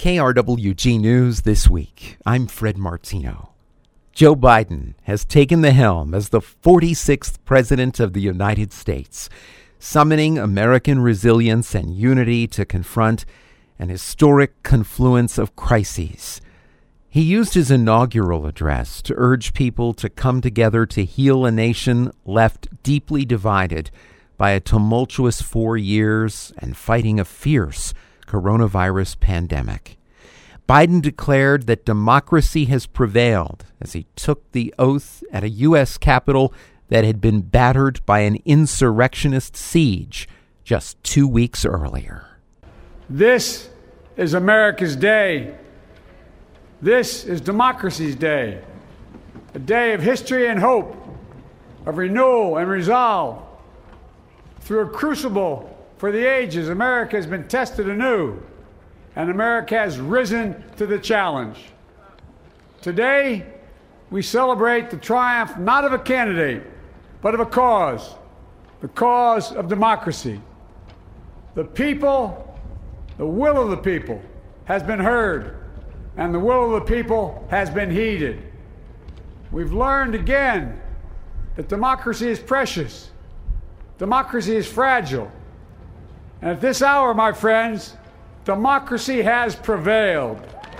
KRWG News This Week. I'm Fred Martino. Joe Biden has taken the helm as the 46th President of the United States, summoning American resilience and unity to confront an historic confluence of crises. He used his inaugural address to urge people to come together to heal a nation left deeply divided by a tumultuous 4 years and fighting a fierce coronavirus pandemic. Biden declared that democracy has prevailed as he took the oath at a U.S. Capitol that had been battered by an insurrectionist siege just 2 weeks earlier. This is America's day. This is democracy's day. A day of history and hope, of renewal and resolve. Through a crucible for the ages, America has been tested anew, and America has risen to the challenge. Today, we celebrate the triumph not of a candidate, but of a cause, the cause of democracy. The people, the will of the people has been heard, and the will of the people has been heeded. We've learned again that democracy is precious, democracy is fragile, and at this hour, my friends, democracy has prevailed.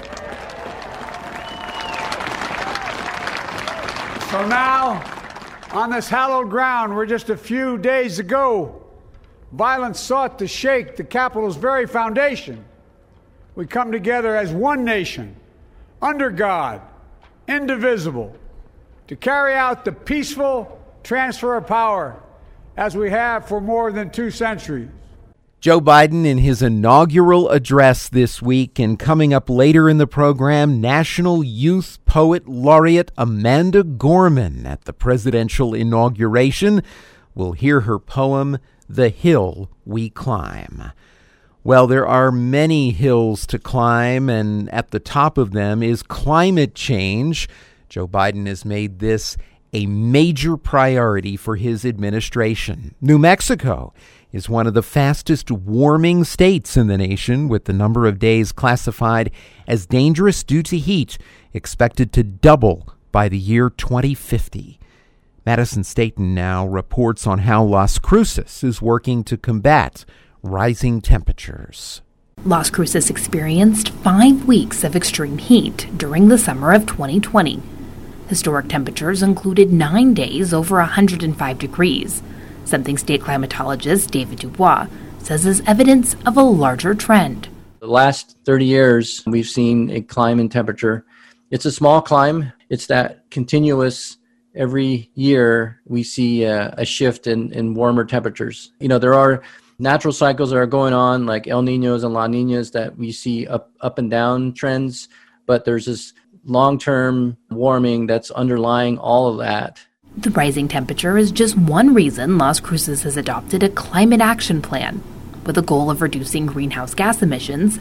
So now, on this hallowed ground where just a few days ago, violence sought to shake the Capitol's very foundation, we come together as one nation, under God, indivisible, to carry out the peaceful transfer of power as we have for more than 2 centuries. Joe Biden in his inaugural address this week, and coming up later in the program, National Youth Poet Laureate Amanda Gorman at the presidential inauguration. We'll hear her poem, The Hill We Climb. Well, there are many hills to climb, and at the top of them is climate change. Joe Biden has made this a major priority for his administration. New Mexico is one of the fastest warming states in the nation, with the number of days classified as dangerous due to heat expected to double by the year 2050. Madison Staten now reports on how Las Cruces is working to combat rising temperatures. Las Cruces experienced 5 weeks of extreme heat during the summer of 2020. Historic temperatures included 9 days over 105 degrees, something state climatologist David Dubois says is evidence of a larger trend. The last 30 years, we've seen a climb in temperature. It's a small climb. It's that continuous, every year we see a shift in warmer temperatures. You know, there are natural cycles that are going on, like El Niños and La Niñas, that we see up and down trends, but there's this long-term warming that's underlying all of that. The rising temperature is just one reason Las Cruces has adopted a climate action plan with a goal of reducing greenhouse gas emissions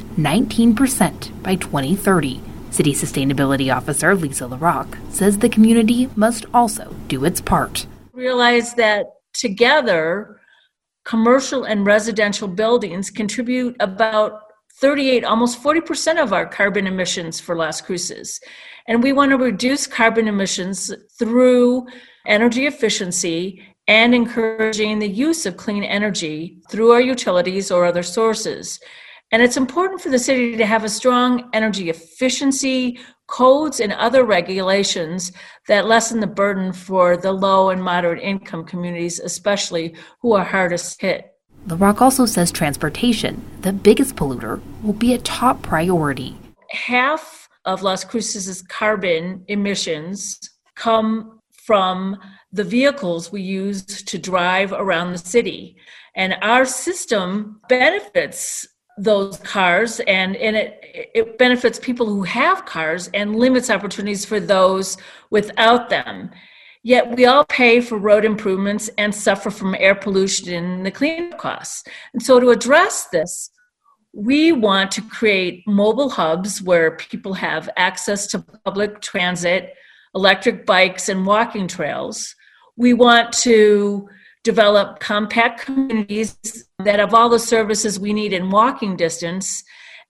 19% by 2030. City Sustainability Officer Lisa LaRocque says the community must also do its part. Realize that together, commercial and residential buildings contribute about 38, almost 40% of our carbon emissions for Las Cruces. And we want to reduce carbon emissions through energy efficiency and encouraging the use of clean energy through our utilities or other sources. And it's important for the city to have a strong energy efficiency codes and other regulations that lessen the burden for the low and moderate income communities, especially who are hardest hit. LaRocque also says transportation, the biggest polluter, will be a top priority. Half of Las Cruces' carbon emissions come from the vehicles we use to drive around the city. And our system benefits those cars, and it benefits people who have cars and limits opportunities for those without them. Yet we all pay for road improvements and suffer from air pollution and the cleanup costs. And so to address this, we want to create mobile hubs where people have access to public transit, electric bikes, and walking trails. We want to develop compact communities that have all the services we need in walking distance,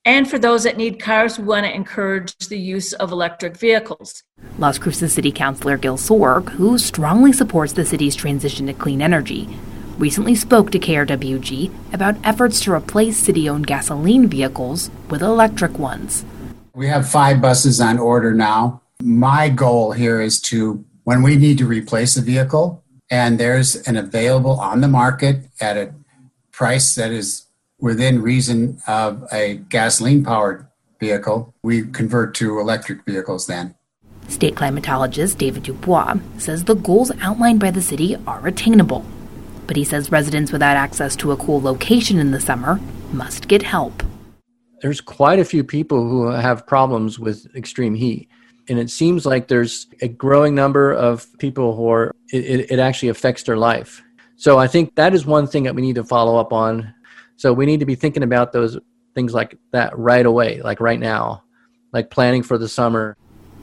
And for those that need cars, we want to encourage the use of electric vehicles. Las Cruces City Councilor Gil Sorg, who strongly supports the city's transition to clean energy, recently spoke to KRWG about efforts to replace city-owned gasoline vehicles with electric ones. We have 5 buses on order now. My goal here is to, when we need to replace a vehicle and there's an available on the market at a price that is within reason of a gasoline-powered vehicle, we convert to electric vehicles then. State climatologist David Dubois says the goals outlined by the city are attainable. But he says residents without access to a cool location in the summer must get help. There's quite a few people who have problems with extreme heat. And it seems like there's a growing number of people who it actually affects their life. So I think that is one thing that we need to follow up on. So we need to be thinking about those things like that right away, like right now, like planning for the summer.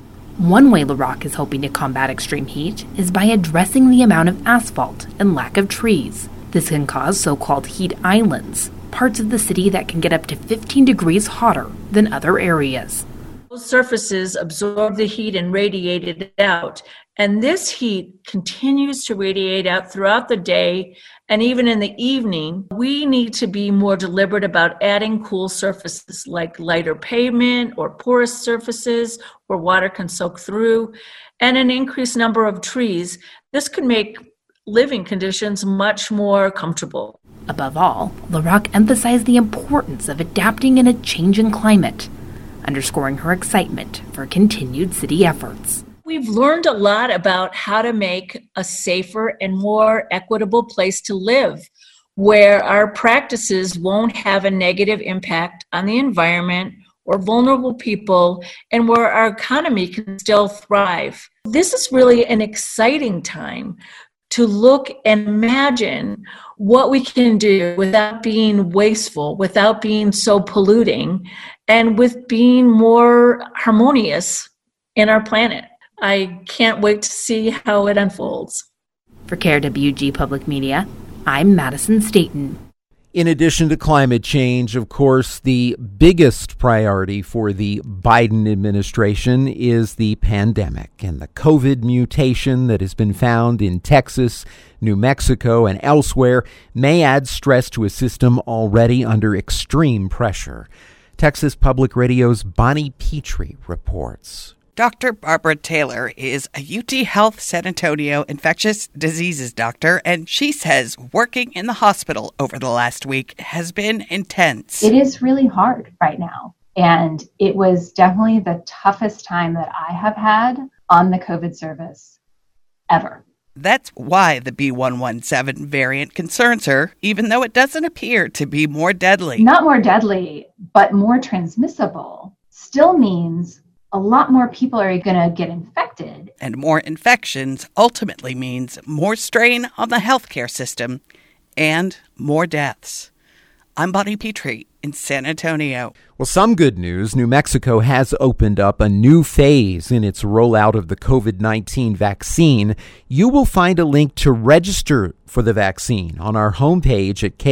One way LaRock is hoping to combat extreme heat is by addressing the amount of asphalt and lack of trees. This can cause so-called heat islands, parts of the city that can get up to 15 degrees hotter than other areas. Those surfaces absorb the heat and radiate it out. And this heat continues to radiate out throughout the day and even in the evening. We need to be more deliberate about adding cool surfaces like lighter pavement or porous surfaces where water can soak through, and an increased number of trees. This could make living conditions much more comfortable. Above all, LaRock emphasized the importance of adapting in a changing climate, underscoring her excitement for continued city efforts. We've learned a lot about how to make a safer and more equitable place to live, where our practices won't have a negative impact on the environment or vulnerable people, and where our economy can still thrive. This is really an exciting time to look and imagine what we can do without being wasteful, without being so polluting, and with being more harmonious in our planet. I can't wait to see how it unfolds. For KRWG Public Media, I'm Madison Staten. In addition to climate change, of course, the biggest priority for the Biden administration is the pandemic, and the COVID mutation that has been found in Texas, New Mexico, and elsewhere may add stress to a system already under extreme pressure. Texas Public Radio's Bonnie Petrie reports. Dr. Barbara Taylor is a UT Health San Antonio infectious diseases doctor, and she says working in the hospital over the last week has been intense. It is really hard right now, and it was definitely the toughest time that I have had on the COVID service ever. That's why the B117 variant concerns her, even though it doesn't appear to be more deadly. Not more deadly, but more transmissible still means a lot more people are going to get infected. And more infections ultimately means more strain on the healthcare system and more deaths. I'm Bonnie Petrie in San Antonio. Well, some good news. New Mexico has opened up a new phase in its rollout of the COVID-19 vaccine. You will find a link to register for the vaccine on our homepage at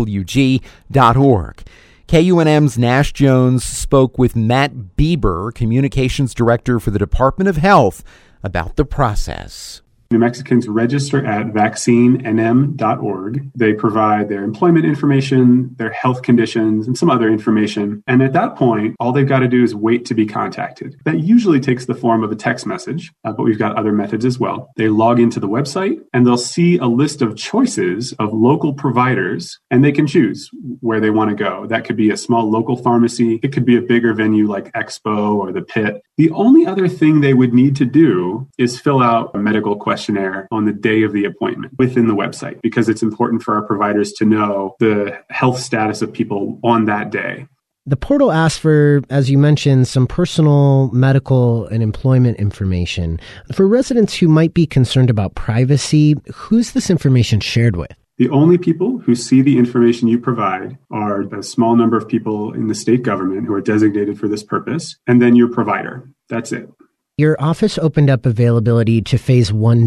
krwg.org. KUNM's Nash Jones spoke with Matt Bieber, Communications Director for the Department of Health, about the process. New Mexicans register at vaccinenm.org. They provide their employment information, their health conditions, and some other information. And at that point, all they've got to do is wait to be contacted. That usually takes the form of a text message, but we've got other methods as well. They log into the website and they'll see a list of choices of local providers, and they can choose where they want to go. That could be a small local pharmacy. It could be a bigger venue like Expo or the Pit. The only other thing they would need to do is fill out a medical questionnaire on the day of the appointment within the website, because it's important for our providers to know the health status of people on that day. The portal asks for, as you mentioned, some personal, medical, and employment information. For residents who might be concerned about privacy, who's this information shared with? The only people who see the information you provide are a small number of people in the state government who are designated for this purpose, and then your provider. That's it. Your office opened up availability to Phase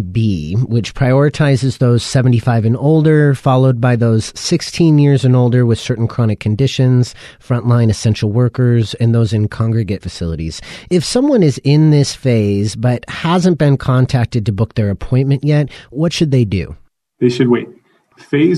1B, which prioritizes those 75 and older, followed by those 16 years and older with certain chronic conditions, frontline essential workers, and those in congregate facilities. If someone is in this phase but hasn't been contacted to book their appointment yet, what should they do? They should wait. Phase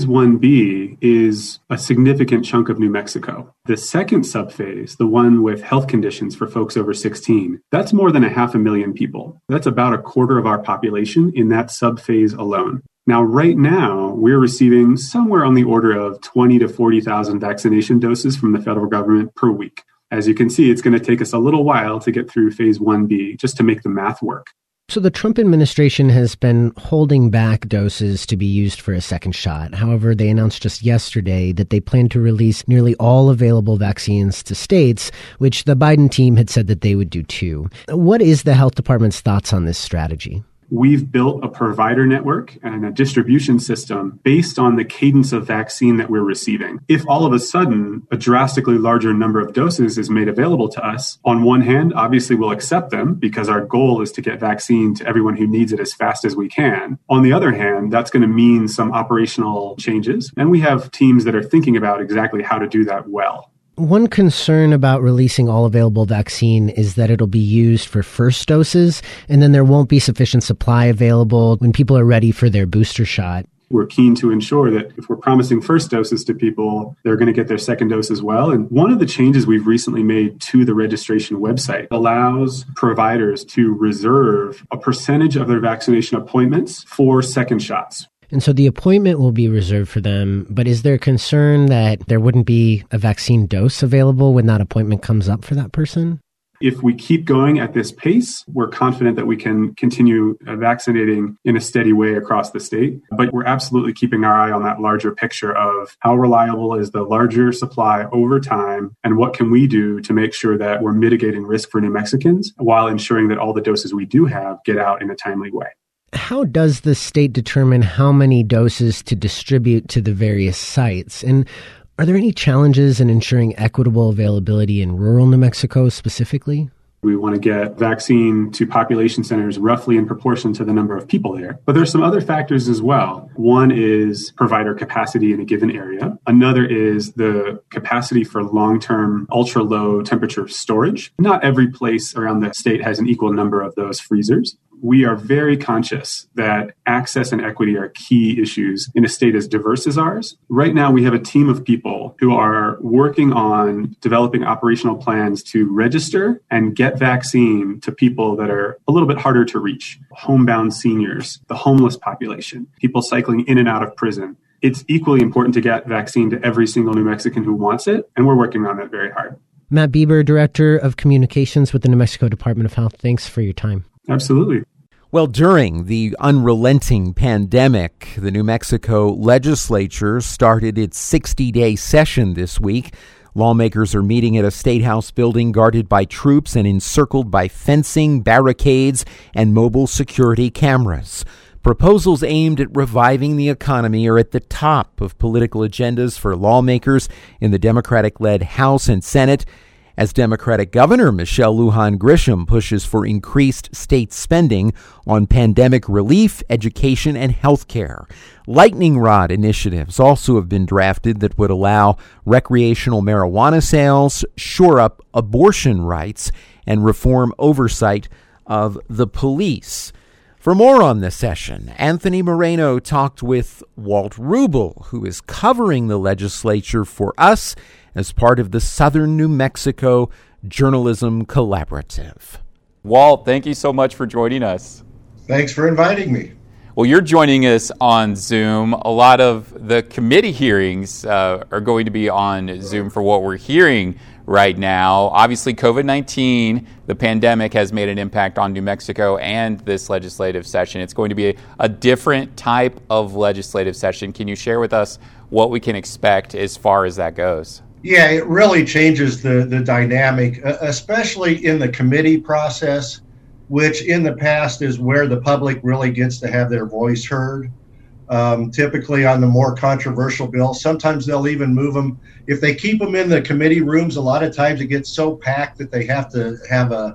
1B is a significant chunk of New Mexico. The second subphase, the one with health conditions for folks over 16, that's more than 500,000 people. That's about a quarter of our population in that subphase alone. Now, right now, we're receiving somewhere on the order of 20 to 40,000 vaccination doses from the federal government per week. As you can see, it's going to take us a little while to get through Phase 1B just to make the math work. So the Trump administration has been holding back doses to be used for a second shot. However, they announced just yesterday that they plan to release nearly all available vaccines to states, which the Biden team had said that they would do too. What is the health department's thoughts on this strategy? We've built a provider network and a distribution system based on the cadence of vaccine that we're receiving. If all of a sudden a drastically larger number of doses is made available to us, on one hand, obviously we'll accept them because our goal is to get vaccine to everyone who needs it as fast as we can. On the other hand, that's going to mean some operational changes, and we have teams that are thinking about exactly how to do that well. One concern about releasing all available vaccine is that it'll be used for first doses, and then there won't be sufficient supply available when people are ready for their booster shot. We're keen to ensure that if we're promising first doses to people, they're going to get their second dose as well. And one of the changes we've recently made to the registration website allows providers to reserve a percentage of their vaccination appointments for second shots. And so the appointment will be reserved for them, but is there concern that there wouldn't be a vaccine dose available when that appointment comes up for that person? If we keep going at this pace, we're confident that we can continue vaccinating in a steady way across the state. But we're absolutely keeping our eye on that larger picture of how reliable is the larger supply over time, and what can we do to make sure that we're mitigating risk for New Mexicans while ensuring that all the doses we do have get out in a timely way. How does the state determine how many doses to distribute to the various sites? And are there any challenges in ensuring equitable availability in rural New Mexico specifically? We want to get vaccine to population centers roughly in proportion to the number of people there. But there's some other factors as well. One is provider capacity in a given area. Another is the capacity for long-term ultra-low temperature storage. Not every place around the state has an equal number of those freezers. We are very conscious that access and equity are key issues in a state as diverse as ours. Right now, we have a team of people who are working on developing operational plans to register and get vaccine to people that are a little bit harder to reach. Homebound seniors, the homeless population, people cycling in and out of prison. It's equally important to get vaccine to every single New Mexican who wants it, and we're working on that very hard. Matt Bieber, Director of Communications with the New Mexico Department of Health. Thanks for your time. Absolutely. Well, during the unrelenting pandemic, the New Mexico legislature started its 60-day session this week. Lawmakers are meeting at a state house building guarded by troops and encircled by fencing, barricades, and mobile security cameras. Proposals aimed at reviving the economy are at the top of political agendas for lawmakers in the Democratic-led House and Senate, as Democratic Governor Michelle Lujan Grisham pushes for increased state spending on pandemic relief, education, and health care. Lightning rod initiatives also have been drafted that would allow recreational marijuana sales, shore up abortion rights, and reform oversight of the police. For more on this session, Anthony Moreno talked with Walt Rubel, who is covering the legislature for us as part of the Southern New Mexico Journalism Collaborative. Walt, thank you so much for joining us. Thanks for inviting me. Well, you're joining us on Zoom. A lot of the committee hearings are going to be on Zoom for what we're hearing right now. Obviously, COVID-19, the pandemic, has made an impact on New Mexico and this legislative session. It's going to be a different type of legislative session. Can you share with us what we can expect as far as that goes? Yeah, it really changes the dynamic, especially in the committee process, which in the past is where the public really gets to have their voice heard. Typically on the more controversial bills, sometimes they'll even move them. If they keep them in the committee rooms, a lot of times it gets so packed that they have to have a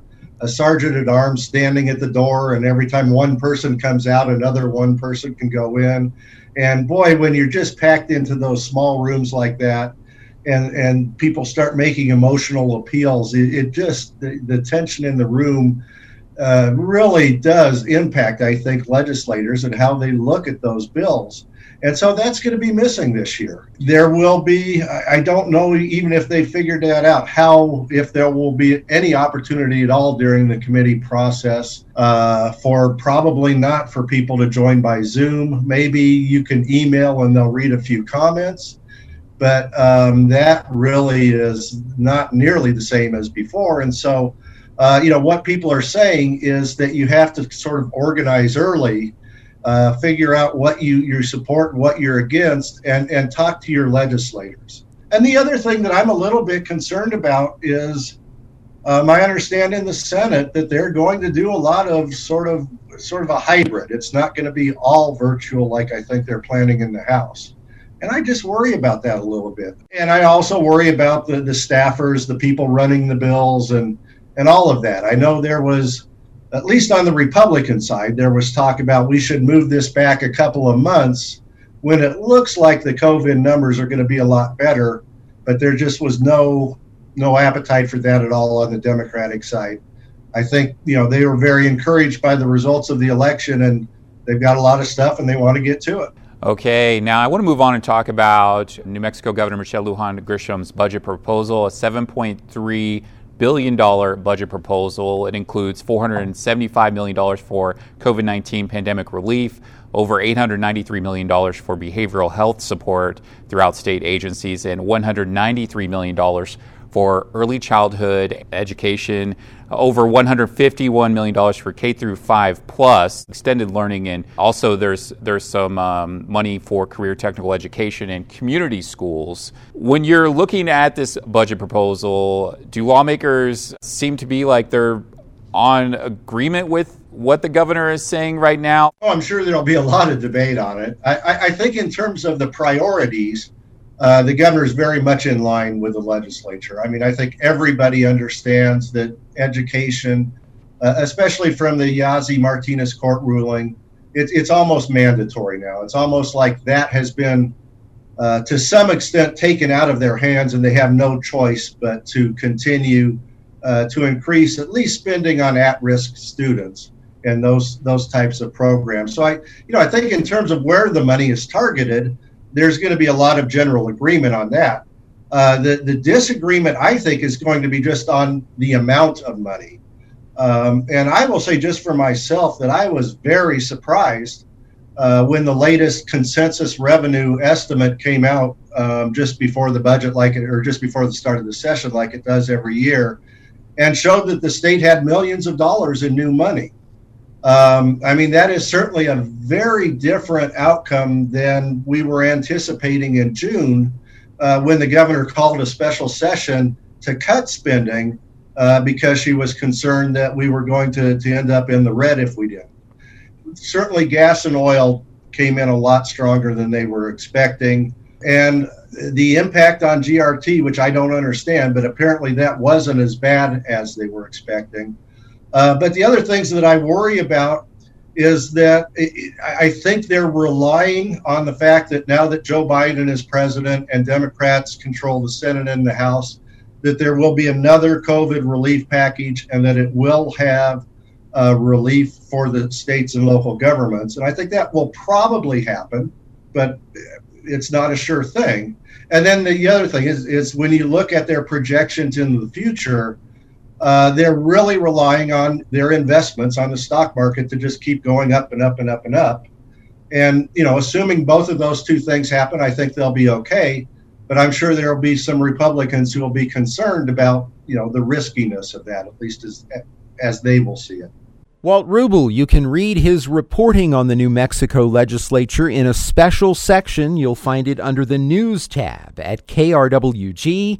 a sergeant at arms standing at the door, and every time one person comes out, another one person can go in. And boy, when you're just packed into those small rooms like that, and people start making emotional appeals, it just, the tension in the room really does impact, I think, legislators and how they look at those bills. And so that's going to be missing this year. There will be, I don't know even if they figured that out, if there will be any opportunity at all during the committee process probably not for people to join by Zoom. Maybe you can email and they'll read a few comments, but that really is not nearly the same as before. And so, what people are saying is that you have to sort of organize early, figure out what you support, what you're against, and talk to your legislators. And the other thing that I'm a little bit concerned about is my understanding in the Senate that they're going to do a lot of sort of a hybrid. It's not going to be all virtual like I think they're planning in the House. And I just worry about that a little bit. And I also worry about the staffers, the people running the bills, and all of that. I know there was, at least on the Republican side, there was talk about we should move this back a couple of months when it looks like the COVID numbers are going to be a lot better, but there just was no appetite for that at all on the Democratic side. I think, they were very encouraged by the results of the election, and they've got a lot of stuff and they want to get to it. Okay, now I want to move on and talk about New Mexico Governor Michelle Lujan Grisham's budget proposal, a $7.3 billion budget proposal. It includes $475 million for COVID-19 pandemic relief, over $893 million for behavioral health support throughout state agencies, and $193 million for early childhood education, over $151 million for K through 5 plus extended learning, and also there's some money for career technical education and community schools. When you're looking at this budget proposal, do lawmakers seem to be like they're on agreement with what the governor is saying right now? Oh, I'm sure there'll be a lot of debate on it. I think in terms of the priorities, the governor is very much in line with the legislature. I mean, I think everybody understands that education, especially from the Yazzie Martinez court ruling, it's almost mandatory now. It's almost like that has been, to some extent, taken out of their hands, and they have no choice but to continue to increase at least spending on at-risk students and those types of programs. So I think in terms of where the money is targeted, there's going to be a lot of general agreement on that. The disagreement, I think, is going to be just on the amount of money. And I will say just for myself that I was very surprised when the latest consensus revenue estimate came out just before the budget, or just before the start of the session, like it does every year, and showed that the state had millions of dollars in new money. I mean, that is certainly a very different outcome than we were anticipating in June when the governor called a special session to cut spending because she was concerned that we were going to end up in the red if we did. Certainly gas and oil came in a lot stronger than they were expecting. And the impact on GRT, which I don't understand, but apparently that wasn't as bad as they were expecting. But the other things that I worry about is that I think they're relying on the fact that now that Joe Biden is president and Democrats control the Senate and the House, that there will be another COVID relief package and that it will have relief for the states and local governments. And I think that will probably happen, but it's not a sure thing. And then the other thing is when you look at their projections into the future, they're really relying on their investments on the stock market to just keep going up and up and up and up. And, assuming both of those two things happen, I think they'll be okay. But I'm sure there will be some Republicans who will be concerned about, the riskiness of that, at least as they will see it. Walt Rubel, you can read his reporting on the New Mexico legislature in a special section. You'll find it under the News tab at krwg.org.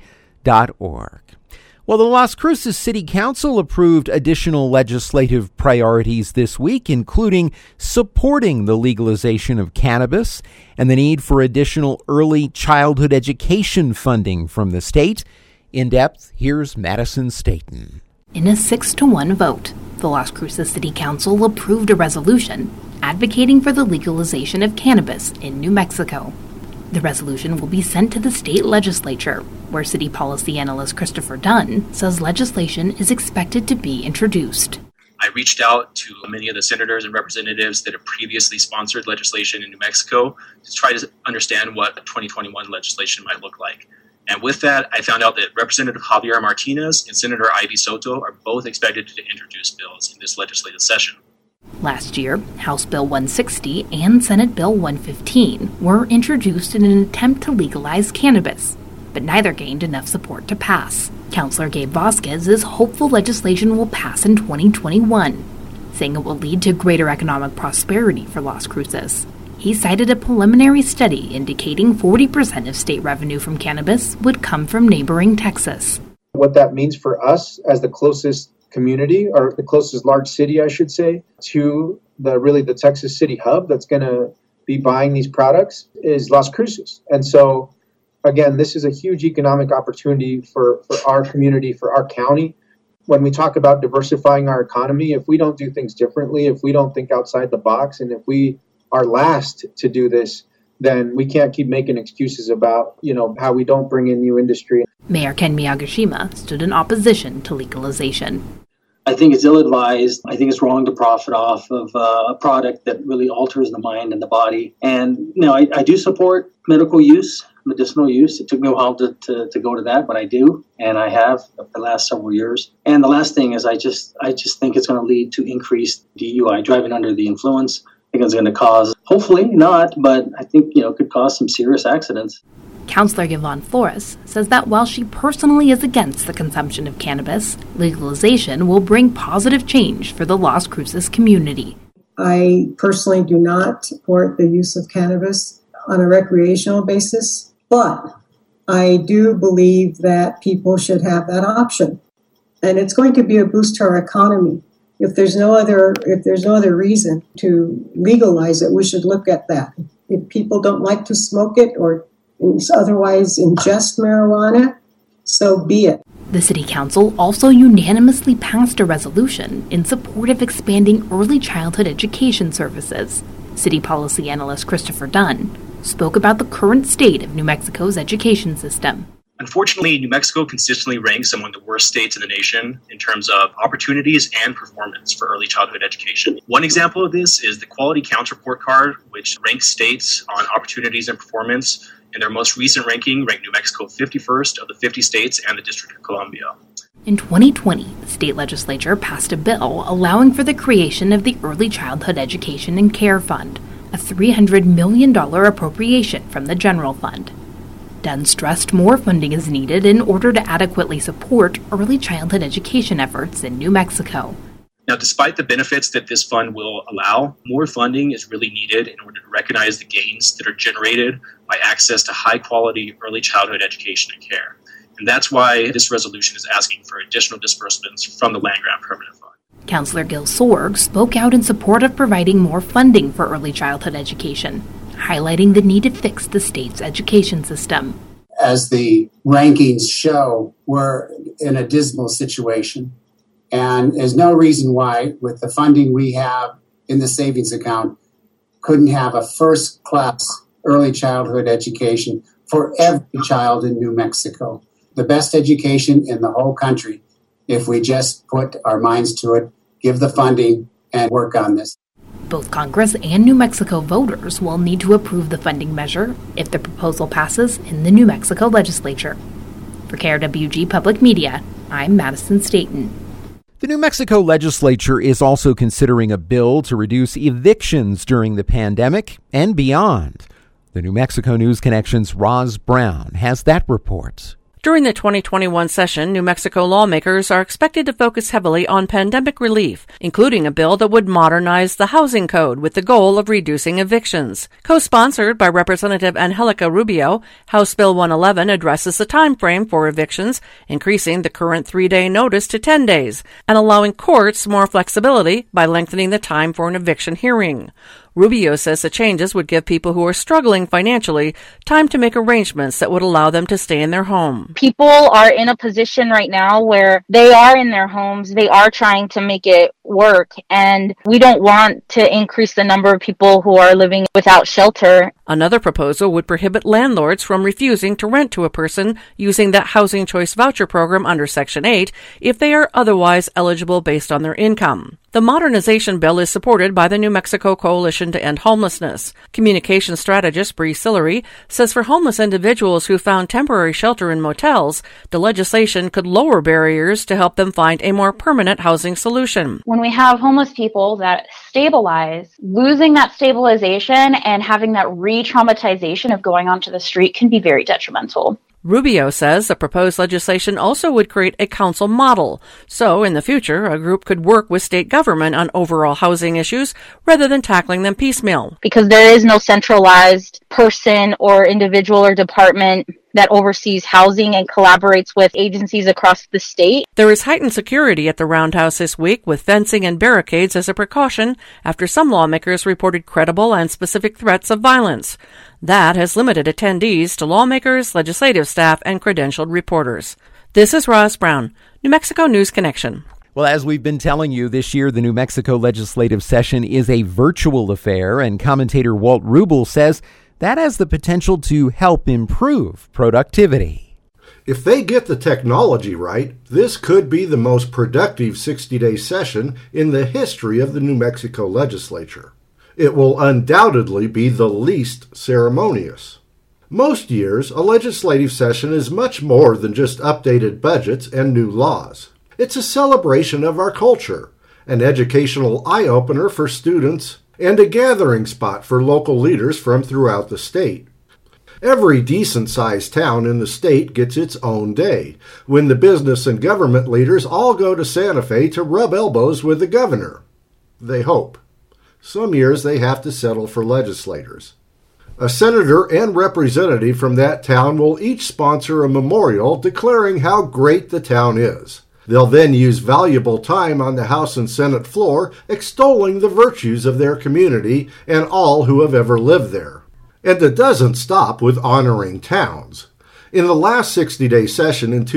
Well, the Las Cruces City Council approved additional legislative priorities this week, including supporting the legalization of cannabis and the need for additional early childhood education funding from the state. In depth, here's Madison Staton. In a 6-1 vote, the Las Cruces City Council approved a resolution advocating for the legalization of cannabis in New Mexico. The resolution will be sent to the state legislature, where city policy analyst Christopher Dunn says legislation is expected to be introduced. I reached out to many of the senators and representatives that have previously sponsored legislation in New Mexico to try to understand what 2021 legislation might look like. And with that, I found out that Representative Javier Martinez and Senator Ivy Soto are both expected to introduce bills in this legislative session. Last year, House Bill 160 and Senate Bill 115 were introduced in an attempt to legalize cannabis, but neither gained enough support to pass. Councilor Gabe Vasquez is hopeful legislation will pass in 2021, saying it will lead to greater economic prosperity for Las Cruces. He cited a preliminary study indicating 40% of state revenue from cannabis would come from neighboring Texas. What that means for us as the closest community, or the closest large city, I should say, to the Texas City hub that's going to be buying these products is Las Cruces. And so, again, this is a huge economic opportunity for our community, for our county. When we talk about diversifying our economy, if we don't do things differently, if we don't think outside the box, and if we are last to do this, then we can't keep making excuses about, how we don't bring in new industry. Mayor Ken Miyagishima stood in opposition to legalization. I think it's ill-advised. I think it's wrong to profit off of a product that really alters the mind and the body. And, I do support medical use, medicinal use. It took me a while to go to that, but I do, and I have the last several years. And the last thing is I just think it's going to lead to increased DUI, driving under the influence. I think it's going to cause, hopefully not, but I think, it could cause some serious accidents. Councilor Yvonne Flores says that while she personally is against the consumption of cannabis, legalization will bring positive change for the Las Cruces community. I personally do not support the use of cannabis on a recreational basis, but I do believe that people should have that option. And it's going to be a boost to our economy. If there's no other reason to legalize it, we should look at that. If people don't like to smoke it or otherwise ingest marijuana, so be it. The City Council also unanimously passed a resolution in support of expanding early childhood education services. City policy analyst Christopher Dunn spoke about the current state of New Mexico's education system. Unfortunately, New Mexico consistently ranks among the worst states in the nation in terms of opportunities and performance for early childhood education. One example of this is the Quality Counts Report Card, which ranks states on opportunities and performance. In their most recent ranking, ranked New Mexico 51st of the 50 states and the District of Columbia. In 2020, the state legislature passed a bill allowing for the creation of the Early Childhood Education and Care Fund, a $300 million appropriation from the general fund. Dunn stressed more funding is needed in order to adequately support early childhood education efforts in New Mexico. Now, despite the benefits that this fund will allow, more funding is really needed in order to recognize the gains that are generated by access to high-quality early childhood education and care. And that's why this resolution is asking for additional disbursements from the Land-Grant Permanent Fund. Councilor Gil Sorg spoke out in support of providing more funding for early childhood education, highlighting the need to fix the state's education system. As the rankings show, we're in a dismal situation. And there's no reason why, with the funding we have in the savings account, couldn't have a first-class early childhood education for every child in New Mexico. The best education in the whole country, if we just put our minds to it, give the funding, and work on this. Both Congress and New Mexico voters will need to approve the funding measure if the proposal passes in the New Mexico legislature. For KRWG Public Media, I'm Madison Staten. The New Mexico legislature is also considering a bill to reduce evictions during the pandemic and beyond. The New Mexico News Connection's Roz Brown has that report. During the 2021 session, New Mexico lawmakers are expected to focus heavily on pandemic relief, including a bill that would modernize the housing code with the goal of reducing evictions. Co-sponsored by Representative Angelica Rubio, House Bill 111 addresses the time frame for evictions, increasing the current 3-day notice to 10 days, and allowing courts more flexibility by lengthening the time for an eviction hearing. Rubio says the changes would give people who are struggling financially time to make arrangements that would allow them to stay in their home. People are in a position right now where they are in their homes, they are trying to make it work, and we don't want to increase the number of people who are living without shelter. Another proposal would prohibit landlords from refusing to rent to a person using that Housing Choice Voucher program under Section 8 if they are otherwise eligible based on their income. The modernization bill is supported by the New Mexico Coalition to End Homelessness. Communication strategist Bree Sillery says for homeless individuals who found temporary shelter in motels, the legislation could lower barriers to help them find a more permanent housing solution. When we have homeless people that stabilize, losing that stabilization and having that re-traumatization of going onto the street can be very detrimental. Rubio says the proposed legislation also would create a council model. So, in the future, a group could work with state government on overall housing issues rather than tackling them piecemeal. Because there is no centralized person or individual or department that oversees housing and collaborates with agencies across the state. There is heightened security at the Roundhouse this week with fencing and barricades as a precaution after some lawmakers reported credible and specific threats of violence. That has limited attendees to lawmakers, legislative staff, and credentialed reporters. This is Roz Brown, New Mexico News Connection. Well, as we've been telling you, this year the New Mexico legislative session is a virtual affair, and commentator Walt Rubel says that has the potential to help improve productivity. If they get the technology right, this could be the most productive 60-day session in the history of the New Mexico legislature. It will undoubtedly be the least ceremonious. Most years, a legislative session is much more than just updated budgets and new laws. It's a celebration of our culture, an educational eye-opener for students, and a gathering spot for local leaders from throughout the state. Every decent-sized town in the state gets its own day, when the business and government leaders all go to Santa Fe to rub elbows with the governor. They hope. Some years they have to settle for legislators. A senator and representative from that town will each sponsor a memorial declaring how great the town is. They'll then use valuable time on the House and Senate floor extolling the virtues of their community and all who have ever lived there. And it doesn't stop with honoring towns. In the last 60-day session in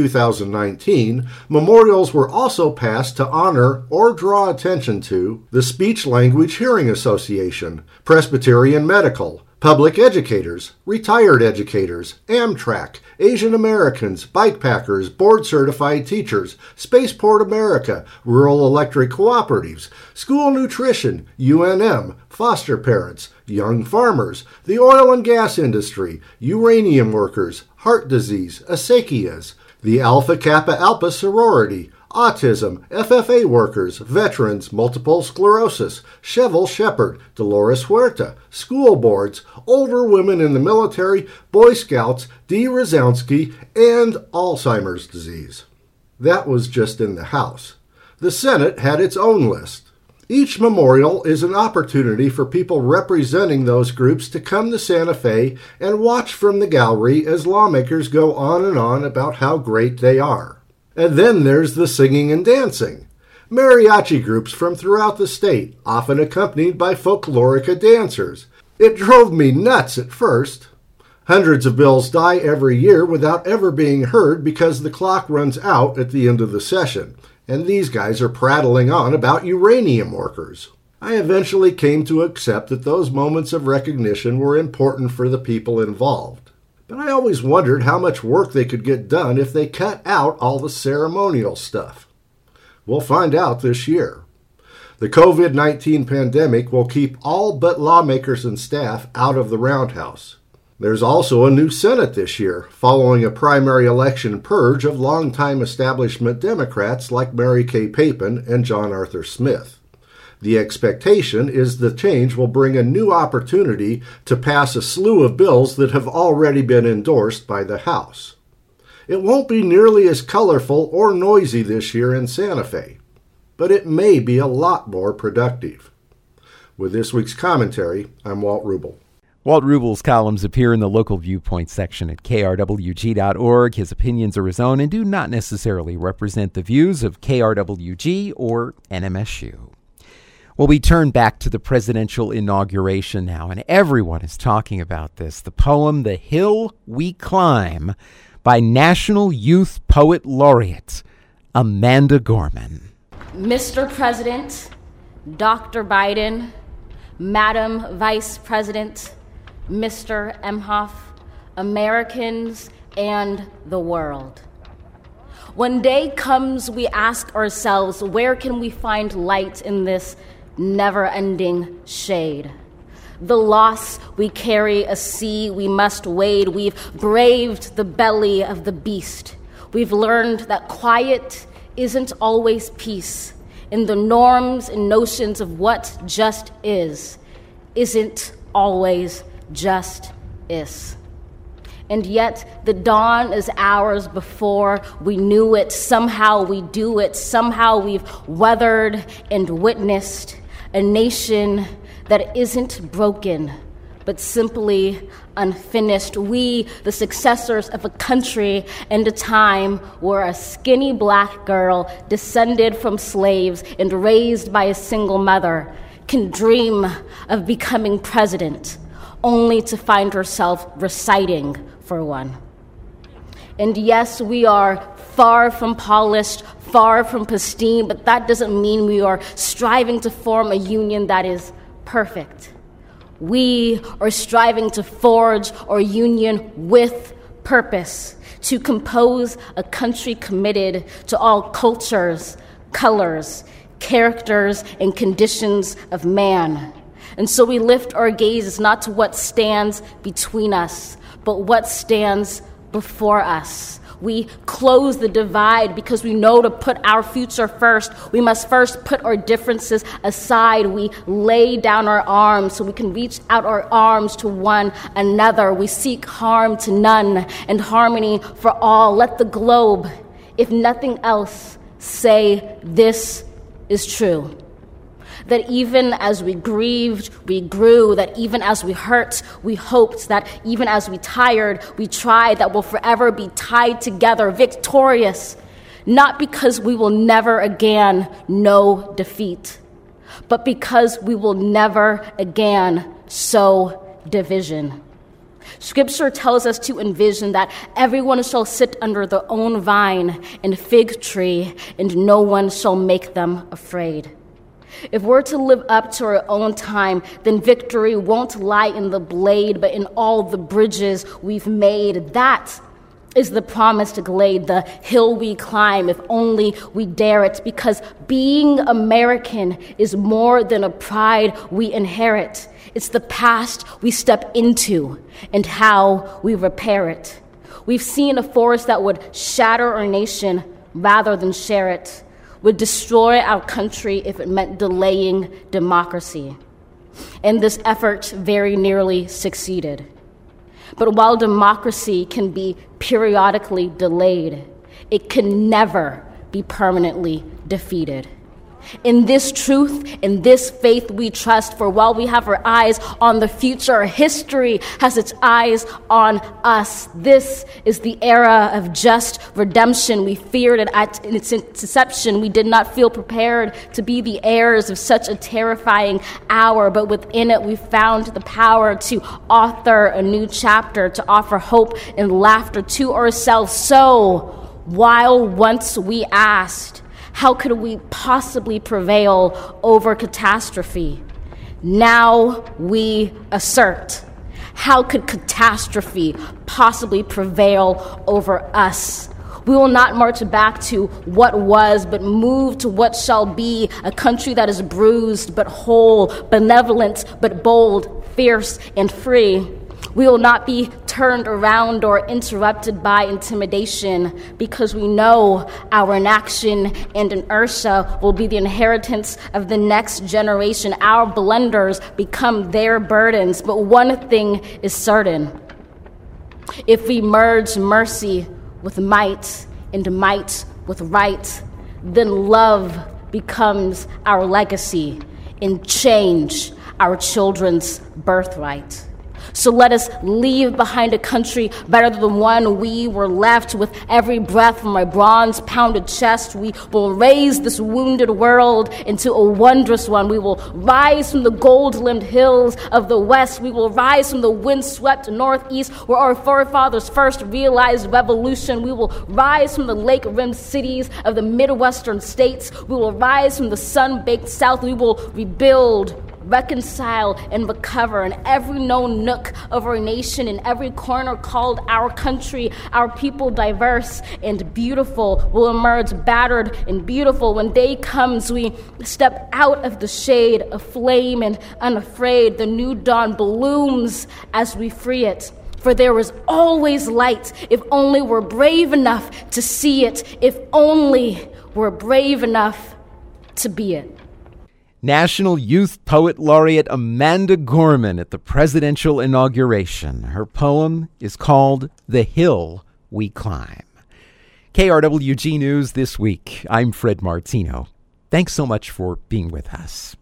2019, memorials were also passed to honor or draw attention to the Speech Language Hearing Association, Presbyterian Medical, public educators, retired educators, Amtrak, Asian Americans, bikepackers, board-certified teachers, Spaceport America, rural electric cooperatives, school nutrition, UNM, foster parents, young farmers, the oil and gas industry, uranium workers, heart disease, acequias, the Alpha Kappa Alpha sorority, autism, FFA workers, veterans, multiple sclerosis, Cheval Shepherd, Dolores Huerta, school boards, older women in the military, Boy Scouts, Dee Razowski, and Alzheimer's disease. That was just in the House. The Senate had its own list. Each memorial is an opportunity for people representing those groups to come to Santa Fe and watch from the gallery as lawmakers go on and on about how great they are. And then there's the singing and dancing. Mariachi groups from throughout the state, often accompanied by folklorica dancers. It drove me nuts at first. Hundreds of bills die every year without ever being heard because the clock runs out at the end of the session. And these guys are prattling on about uranium workers. I eventually came to accept that those moments of recognition were important for the people involved. But I always wondered how much work they could get done if they cut out all the ceremonial stuff. We'll find out this year. The COVID-19 pandemic will keep all but lawmakers and staff out of the Roundhouse. There's also a new Senate this year, following a primary election purge of longtime establishment Democrats like Mary Kay Papin and John Arthur Smith. The expectation is the change will bring a new opportunity to pass a slew of bills that have already been endorsed by the House. It won't be nearly as colorful or noisy this year in Santa Fe, but it may be a lot more productive. With this week's commentary, I'm Walt Rubel. Walt Rubel's columns appear in the Local Viewpoint section at krwg.org. His opinions are his own and do not necessarily represent the views of KRWG or NMSU. Well, we turn back to the presidential inauguration now, and everyone is talking about this. The poem, The Hill We Climb, by National Youth Poet Laureate Amanda Gorman. Mr. President, Dr. Biden, Madam Vice President, Mr. Emhoff, Americans, and the world. When day comes, we ask ourselves, where can we find light in this never-ending shade? The loss we carry, a sea we must wade. We've braved the belly of the beast. We've learned that quiet isn't always peace. In the norms and notions of what just isn't always just is. And yet the dawn is ours before we knew it. Somehow we do it. Somehow we've weathered and witnessed a nation that isn't broken, but simply unfinished. We, the successors of a country and a time where a skinny black girl descended from slaves and raised by a single mother can dream of becoming president, only to find herself reciting for one. And yes, we are far from polished, far from pristine, but that doesn't mean we are striving to form a union that is perfect. We are striving to forge our union with purpose, to compose a country committed to all cultures, colors, characters, and conditions of man. And so we lift our gaze not to what stands between us, but what stands before us. We close the divide because we know to put our future first, we must first put our differences aside. We lay down our arms so we can reach out our arms to one another. We seek harm to none and harmony for all. Let the globe, if nothing else, say this is true. That even as we grieved, we grew. That even as we hurt, we hoped. That even as we tired, we tried. That we'll forever be tied together, victorious. Not because we will never again know defeat, but because we will never again sow division. Scripture tells us to envision that everyone shall sit under their own vine and fig tree, and no one shall make them afraid. If we're to live up to our own time, then victory won't lie in the blade, but in all the bridges we've made. That is the promised glade, the hill we climb, if only we dare it, because being American is more than a pride we inherit. It's the past we step into and how we repair it. We've seen a force that would shatter our nation rather than share it, would destroy our country if it meant delaying democracy. And this effort very nearly succeeded. But while democracy can be periodically delayed, it can never be permanently defeated. In this truth, in this faith we trust, for while we have our eyes on the future, history has its eyes on us. This is the era of just redemption. We feared it at its inception. We did not feel prepared to be the heirs of such a terrifying hour, but within it we found the power to author a new chapter, to offer hope and laughter to ourselves. So, while once we asked, how could we possibly prevail over catastrophe? Now we assert, how could catastrophe possibly prevail over us? We will not march back to what was, but move to what shall be, a country that is bruised but whole, benevolent but bold, fierce and free. We will not be turned around or interrupted by intimidation, because we know our inaction and inertia will be the inheritance of the next generation. Our blunders become their burdens. But one thing is certain: if we merge mercy with might and might with right, then love becomes our legacy and change our children's birthright. So let us leave behind a country better than the one we were left. With every breath from my bronze-pounded chest, we will raise this wounded world into a wondrous one. We will rise from the gold-limbed hills of the West. We will rise from the wind-swept Northeast, where our forefathers first realized revolution. We will rise from the lake-rimmed cities of the Midwestern states. We will rise from the sun-baked South. We will rebuild, reconcile, and recover in every known nook of our nation, in every corner called our country. Our people, diverse and beautiful, will emerge battered and beautiful. When day comes, we step out of the shade, aflame and unafraid. The new dawn blooms as we free it. For there is always light, if only we're brave enough to see it, if only we're brave enough to be it. National Youth Poet Laureate Amanda Gorman at the presidential inauguration. Her poem is called The Hill We Climb. KRWG News This Week. I'm Fred Martino. Thanks so much for being with us.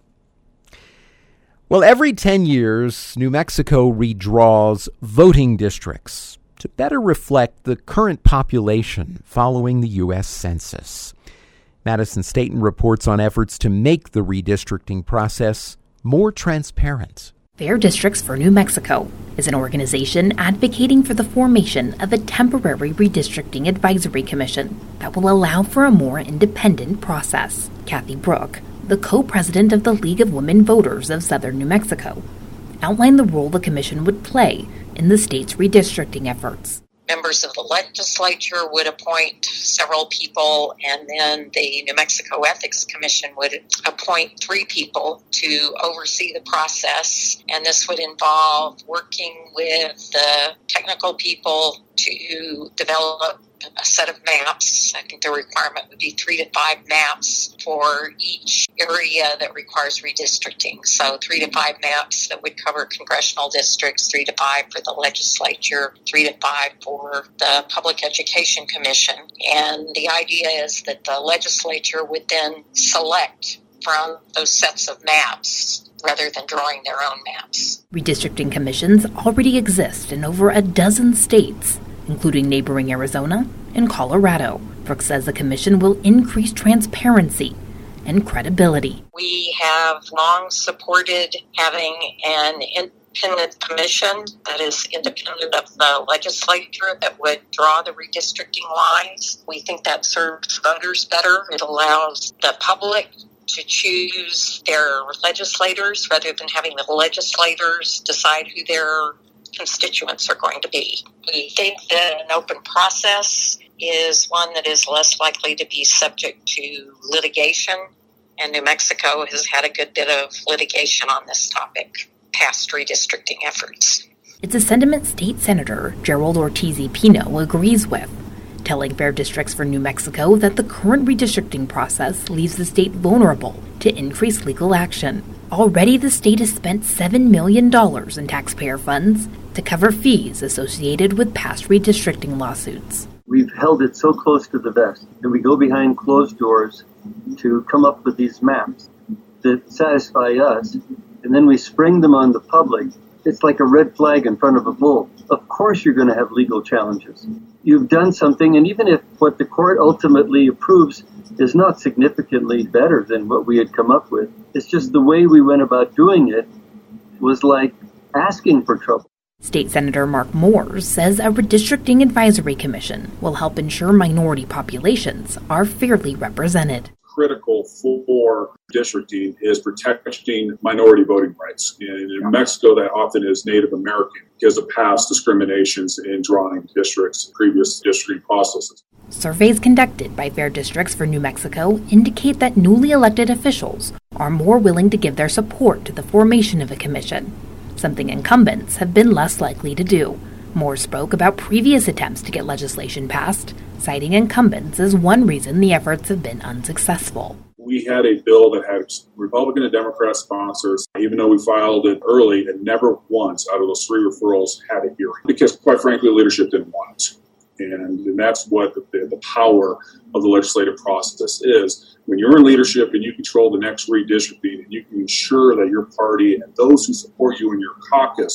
Well, every 10 years, New Mexico redraws voting districts to better reflect the current population following the U.S. Census. Madison Staten reports on efforts to make the redistricting process more transparent. Fair Districts for New Mexico is an organization advocating for the formation of a temporary redistricting advisory commission that will allow for a more independent process. Kathy Brooke, the co-president of the League of Women Voters of Southern New Mexico, outlined the role the commission would play in the state's redistricting efforts. Members of the legislature would appoint several people, and then the New Mexico Ethics Commission would appoint 3 people to oversee the process. And this would involve working with the technical people to develop a set of maps. I think the requirement would be 3 to 5 maps for each area that requires redistricting. So 3 to 5 maps that would cover congressional districts, 3 to 5 for the legislature, 3 to 5 for the Public Education Commission. And the idea is that the legislature would then select from those sets of maps rather than drawing their own maps. Redistricting commissions already exist in over a dozen states, including neighboring Arizona and Colorado. Brooks says the commission will increase transparency and credibility. We have long supported having an independent commission that is independent of the legislature that would draw the redistricting lines. We think that serves voters better. It allows the public to choose their legislators rather than having the legislators decide who their constituents are going to be. We think that an open process is one that is less likely to be subject to litigation, and New Mexico has had a good bit of litigation on this topic, past redistricting efforts. It's a sentiment State Senator Gerald Ortiz-Pino agrees with, telling Fair Districts for New Mexico that the current redistricting process leaves the state vulnerable to increased legal action. Already, the state has spent $7 million in taxpayer funds to cover fees associated with past redistricting lawsuits. We've held it so close to the vest, and we go behind closed doors to come up with these maps that satisfy us, and then we spring them on the public. It's like a red flag in front of a bull. Of course you're going to have legal challenges. You've done something, and even if what the court ultimately approves is not significantly better than what we had come up with, it's just the way we went about doing it was like asking for trouble. State Senator Mark Moores says a redistricting advisory commission will help ensure minority populations are fairly represented. Critical for districting is protecting minority voting rights. In New Mexico, that often is Native American because of past discriminations in drawing districts, previous districting processes. Surveys conducted by Fair Districts for New Mexico indicate that newly elected officials are more willing to give their support to the formation of a commission, something incumbents have been less likely to do. Moore spoke about previous attempts to get legislation passed, citing incumbents as one reason the efforts have been unsuccessful. We had a bill that had Republican and Democrat sponsors. Even though we filed it early, and never once out of those 3 referrals had a hearing because, quite frankly, leadership didn't want it. And that's what the power of the legislative process is. When you're in leadership and you control the next redistricting, and you can ensure that your party and those who support you in your caucus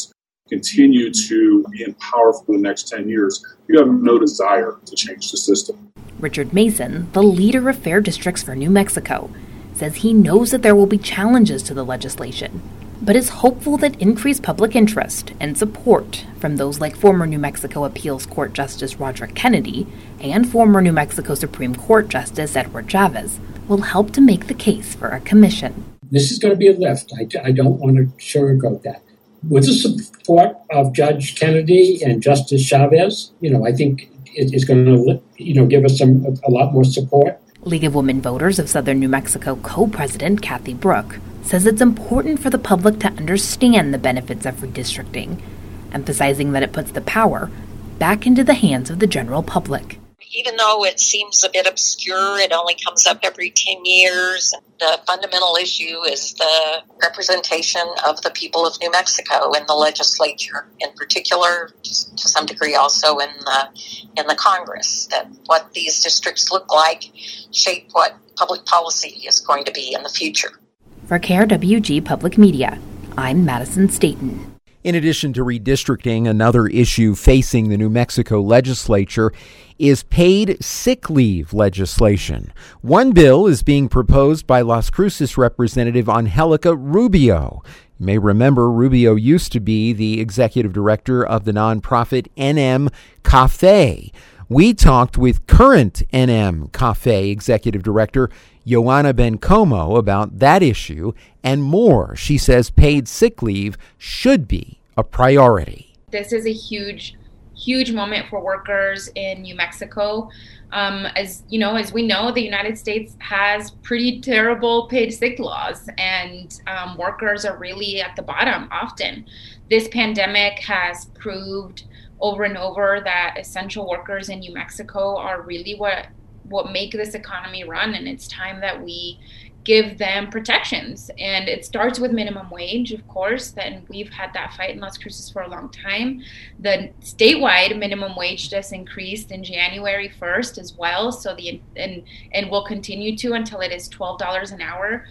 continue to be in power for the next 10 years, you have no desire to change the system. Richard Mason, the leader of fair districts for New Mexico, says he knows that there will be challenges to the legislation, but is hopeful that increased public interest and support from those like former New Mexico Appeals Court Justice Roderick Kennedy and former New Mexico Supreme Court Justice Edward Chavez will help to make the case for a commission. This is going to be a lift. I don't want to sugarcoat that. With the support of Judge Kennedy and Justice Chavez, I think it's going to, give us a lot more support. League of Women Voters of Southern New Mexico co-president Kathy Brooke says it's important for the public to understand the benefits of redistricting, emphasizing that it puts the power back into the hands of the general public. Even though it seems a bit obscure, it only comes up every 10 years. The fundamental issue is the representation of the people of New Mexico in the legislature, in particular, to some degree also in the Congress, that what these districts look like shape what public policy is going to be in the future. For KRWG Public Media, I'm Madison Staten. In addition to redistricting, another issue facing the New Mexico legislature is paid sick leave legislation. One bill is being proposed by Las Cruces Representative Angelica Rubio. You may remember Rubio used to be the executive director of the nonprofit NM Cafe. We talked with current NM Cafe executive director Joanna Bencomo about that issue and more. She says paid sick leave should be a priority. This is a huge moment for workers in New Mexico. As we know, the United States has pretty terrible paid sick laws, and workers are really at the bottom often. This pandemic has proved over and over that essential workers in New Mexico are really what make this economy run, and it's time that we give them protections. And it starts with minimum wage, of course, and we've had that fight in Las Cruces for a long time. The statewide minimum wage just increased in January 1st as well, so and will continue to until it is $12 an hour.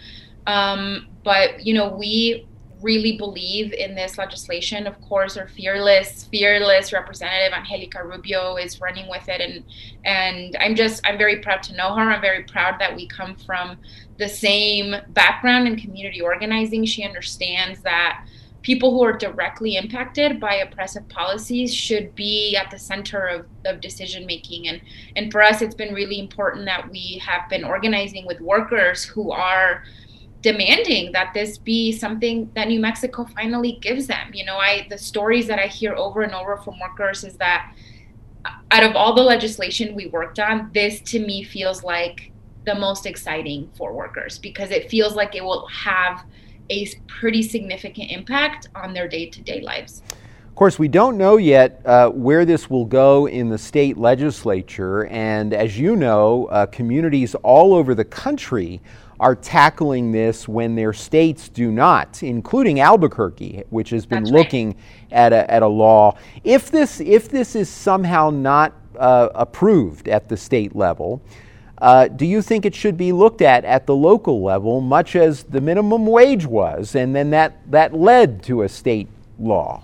But we really believe in this legislation. Of course, our fearless representative Angelica Rubio is running with it, and I'm very proud to know her. I'm very proud that we come from the same background in community organizing. She understands that people who are directly impacted by oppressive policies should be at the center of decision making. And for us, it's been really important that we have been organizing with workers who are demanding that this be something that New Mexico finally gives them. The stories that I hear over and over from workers is that out of all the legislation we worked on, this to me feels like the most exciting for workers, because it feels like it will have a pretty significant impact on their day-to-day lives. Of course, we don't know yet where this will go in the state legislature, and as you know, communities all over the country are tackling this when their states do not, including Albuquerque, which has been looking at a law. If this is somehow not approved at the state level, do you think it should be looked at the local level, much as the minimum wage was, and then that led to a state law?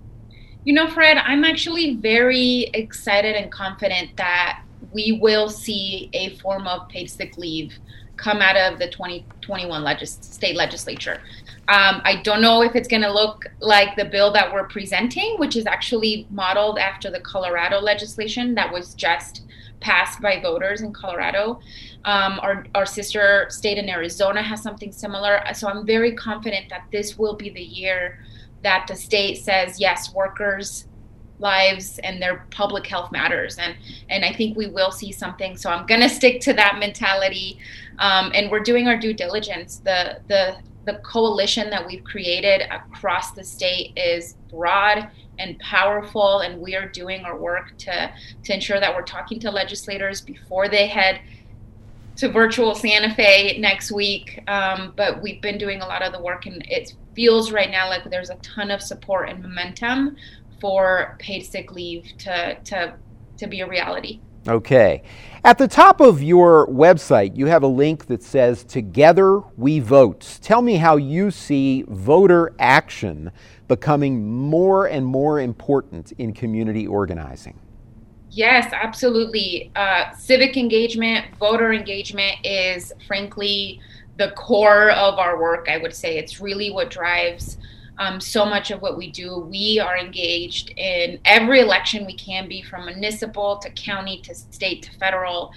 Fred, I'm actually very excited and confident that we will see a form of paid sick leave come out of the 2021 state legislature. I don't know if it's going to look like the bill that we're presenting, which is actually modeled after the Colorado legislation that was just passed by voters in Colorado. Our sister state in Arizona has something similar. So I'm very confident that this will be the year that the state says, yes, workers' lives and their public health matters. And I think we will see something. So I'm going to stick to that mentality. And we're doing our due diligence. The coalition that we've created across the state is broad and powerful, and we are doing our work to ensure that we're talking to legislators before they head to virtual Santa Fe next week. But we've been doing a lot of the work, and it feels right now like there's a ton of support and momentum for paid sick leave to be a reality. Okay. At the top of your website, you have a link that says, Together We Vote. Tell me how you see voter action becoming more and more important in community organizing. Yes, absolutely. Civic engagement, voter engagement is frankly the core of our work, I would say. It's really what drives so much of what we do. We are engaged in every election we can be, from municipal to county to state to federal,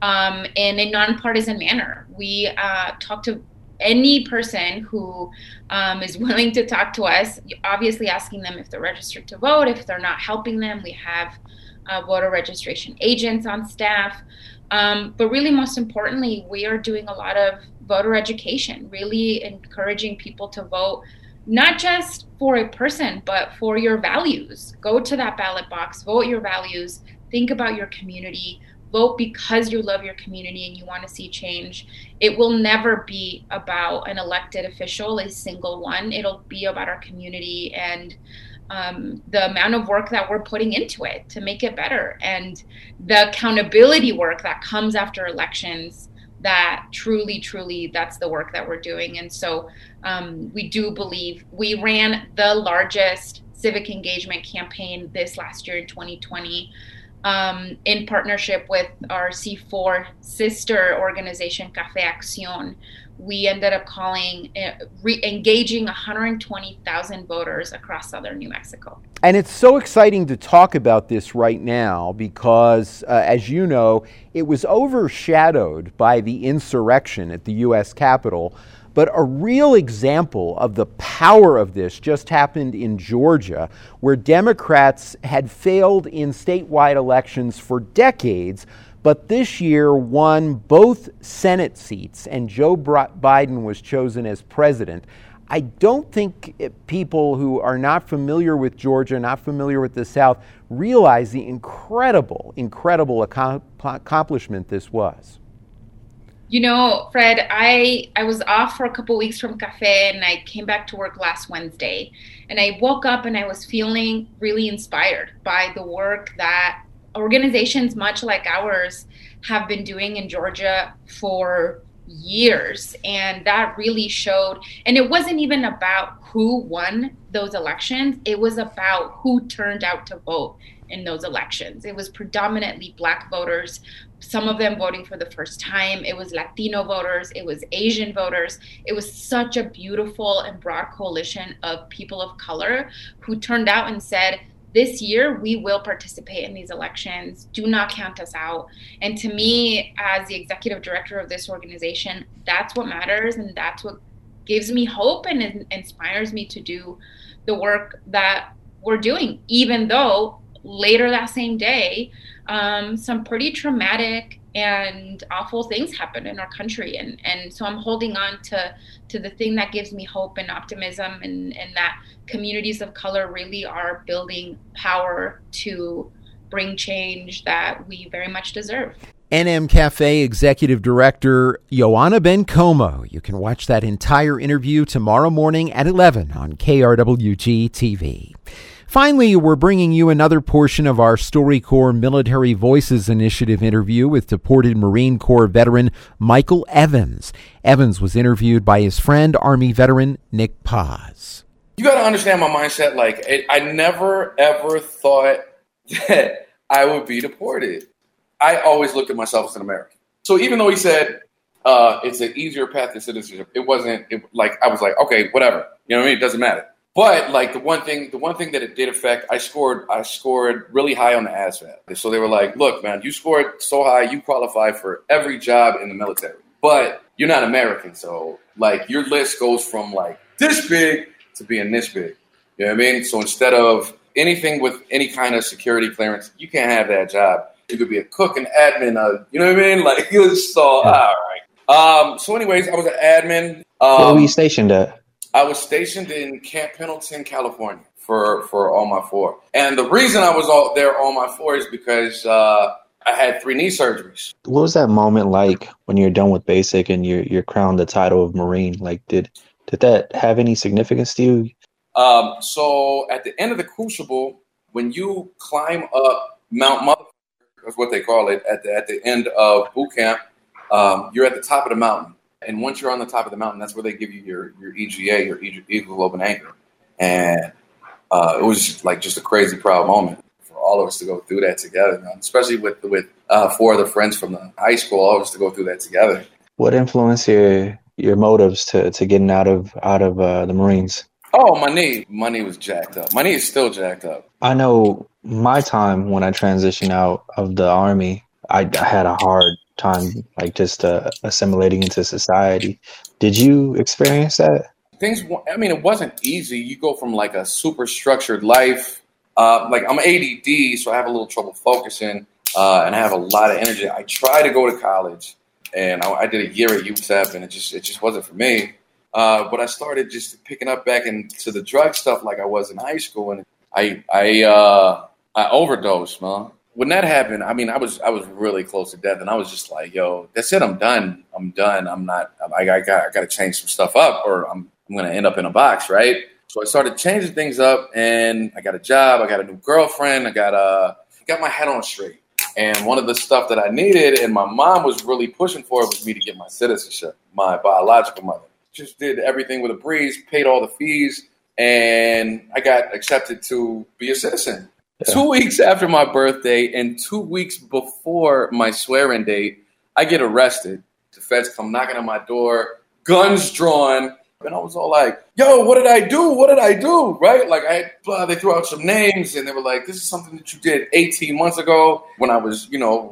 in a nonpartisan manner. We talk to any person who is willing to talk to us, obviously asking them if they're registered to vote. If they're not, helping them. We have voter registration agents on staff. But really, most importantly, we are doing a lot of voter education, really encouraging people to vote, not just for a person, but for your values. Go to that ballot box, vote your values, think about your community, vote because you love your community and you want to see change. It will never be about an elected official, a single one. It'll be about our community and the amount of work that we're putting into it to make it better, and the accountability work that comes after elections. That truly, that's the work that we're doing. And so we do believe we ran the largest civic engagement campaign this last year in 2020 in partnership with our C4 sister organization, Café Acción. We ended up engaging 120,000 voters across southern New Mexico. And it's so exciting to talk about this right now because, as you know, it was overshadowed by the insurrection at the U.S. Capitol. But a real example of the power of this just happened in Georgia, where Democrats had failed in statewide elections for decades, but this year won both Senate seats, and Joe Biden was chosen as president. I don't think people who are not familiar with Georgia, not familiar with the South, realize the incredible accomplishment this was. You know, Fred, I was off for a couple weeks from Café, and I came back to work last Wednesday. And I woke up and I was feeling really inspired by the work that organizations much like ours have been doing in Georgia for years. And that really showed. And it wasn't even about who won those elections. It was about who turned out to vote in those elections. It was predominantly Black voters, some of them voting for the first time. It was Latino voters. It was Asian voters. It was such a beautiful and broad coalition of people of color who turned out and said, this year, we will participate in these elections. Do not count us out. And to me, as the executive director of this organization, that's what matters. And that's what gives me hope and inspires me to do the work that we're doing, even though later that same day, some pretty traumatic and awful things happened in our country. And so I'm holding on to the thing that gives me hope and optimism, and that communities of color really are building power to bring change that we very much deserve. NM Cafe Executive Director Joanna Bencomo. You can watch that entire interview tomorrow morning at 11 on KRWG TV. Finally, we're bringing you another portion of our StoryCorps Military Voices Initiative interview with deported Marine Corps veteran Michael Evans. Evans was interviewed by his friend, Army veteran Nick Paz. You got to understand my mindset. I never, ever thought that I would be deported. I always looked at myself as an American. So even though he said it's an easier path to citizenship, I was like, okay, whatever. You know what I mean? It doesn't matter. But the one thing that it did affect, I scored really high on the ASVAB. So they were like, look, man, you scored so high, you qualify for every job in the military, but you're not American. So your list goes from this big to being this big. You know what I mean? So instead of anything with any kind of security clearance, you can't have that job. You could be a cook, an admin, you know what I mean? It was so, all right. So anyways, I was an admin. Where were you stationed at? I was stationed in Camp Pendleton, California for All My Four. And the reason I was there All My Four is because I had 3 knee surgeries. What was that moment like when you're done with basic and you're crowned the title of Marine? Did that have any significance to you? So at the end of the Crucible, when you climb up Mount Mother, That's what they call it. At the end of boot camp, you're at the top of the mountain. And once you're on the top of the mountain, that's where they give you your EGA, your hemoglobin anchor. And it was like just a crazy proud moment for all of us to go through that together, man. Especially with 4 other friends from the high school, all of us to go through that together. What influenced your motives to getting out of the Marines? Oh, my knee was jacked up. My knee is still jacked up. I know my time when I transitioned out of the Army, I had a hard time, like just assimilating into society. Did you experience that? It wasn't easy. You go from like a super structured life. Like I'm ADD, so I have a little trouble focusing, and I have a lot of energy. I tried to go to college, and I did a year at UTEP, and it just wasn't for me. But I started just picking up back into the drug stuff like I was in high school, and I overdosed, man. When that happened, I was really close to death, and I was just like, "Yo, that's it. I'm done. I got to change some stuff up, or I'm going to end up in a box, right?" So I started changing things up, and I got a job. I got a new girlfriend. I got my head on straight. And one of the stuff that I needed, and my mom was really pushing for, was me to get my citizenship. My biological mother just did everything with a breeze, paid all the fees, and I got accepted to be a citizen. Yeah. 2 weeks after my birthday and 2 weeks before my swearing date, I get arrested. The feds come knocking on my door, guns drawn, and I was all like, "Yo, what did I do? What did I do?" Right? Like they threw out some names, and they were like, "This is something that you did 18 months ago when I was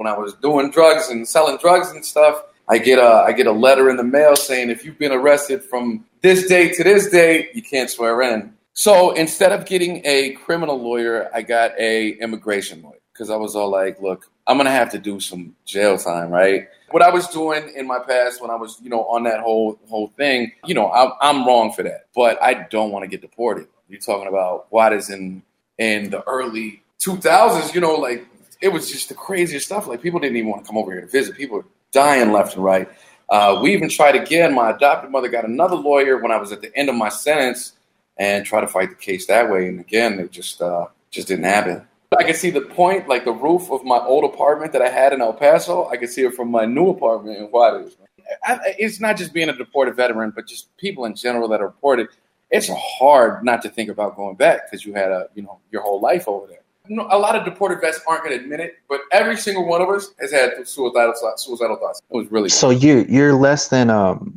doing drugs and selling drugs and stuff." I get a letter in the mail saying, "If you've been arrested from this date to this date, you can't swear in." So instead of getting a criminal lawyer, I got a immigration lawyer because I was all like, "Look, I'm going to have to do some jail time, right?" What I was doing in my past when I was, on that whole thing, I'm wrong for that. But I don't want to get deported. You're talking about Juarez in the early 2000s, like it was just the craziest stuff. Like people didn't even want to come over here to visit. People were dying left and right. We even tried again. My adopted mother got another lawyer when I was at the end of my sentence and tried to fight the case that way. And again, it just didn't happen. I can see the point, like the roof of my old apartment that I had in El Paso. I can see it from my new apartment in Juarez. It's not just being a deported veteran, but just people in general that are deported. It's hard not to think about going back because you had your whole life over there. A lot of deported vets aren't going to admit it, but every single one of us has had suicidal thoughts. It was really so you're less than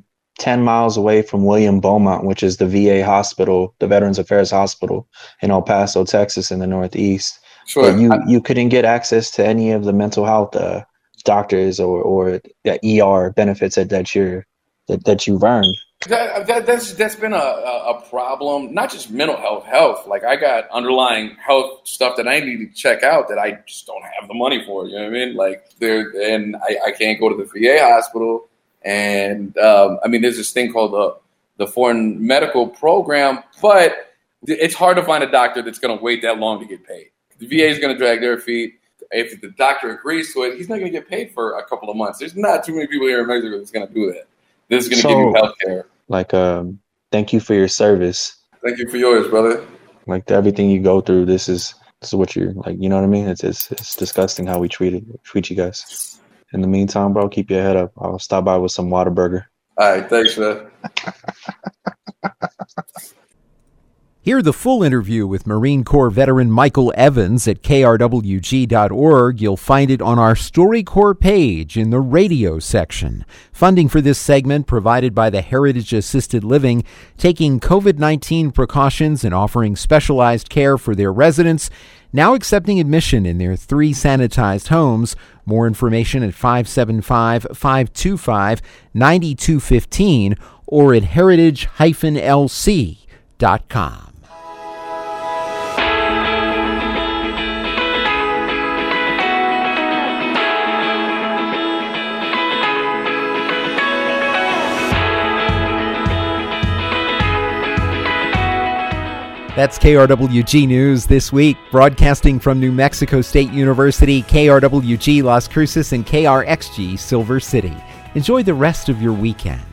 10 miles away from William Beaumont, which is the VA hospital, the Veterans Affairs Hospital in El Paso, Texas, in the Northeast. Sure. But you couldn't get access to any of the mental health doctors or ER benefits that you've earned. That's been a problem, not just mental health. Like I got underlying health stuff that I need to check out that I just don't have the money for. You know what I mean? Like I can't go to the VA hospital. And there's this thing called the Foreign Medical Program, but it's hard to find a doctor that's going to wait that long to get paid. The VA is going to drag their feet. If the doctor agrees to it, he's not going to get paid for a couple of months. There's not too many people here in Mexico that's going to do that. This is going to give you health care. Like, thank you for your service. Thank you for yours, brother. Like everything you go through, this is what you're like. You know what I mean? It's disgusting how we treat you guys. In the meantime, bro, keep your head up. I'll stop by with some Whataburger. All right, thanks, man. Hear the full interview with Marine Corps veteran Michael Evans at krwg.org. You'll find it on our StoryCorps page in the radio section. Funding for this segment provided by the Heritage Assisted Living, taking COVID-19 precautions and offering specialized care for their residents, now accepting admission in their 3 sanitized homes. More information at 575-525-9215 or at heritage-lc.com. That's KRWG News this week, broadcasting from New Mexico State University, KRWG Las Cruces, and KRXG Silver City. Enjoy the rest of your weekend.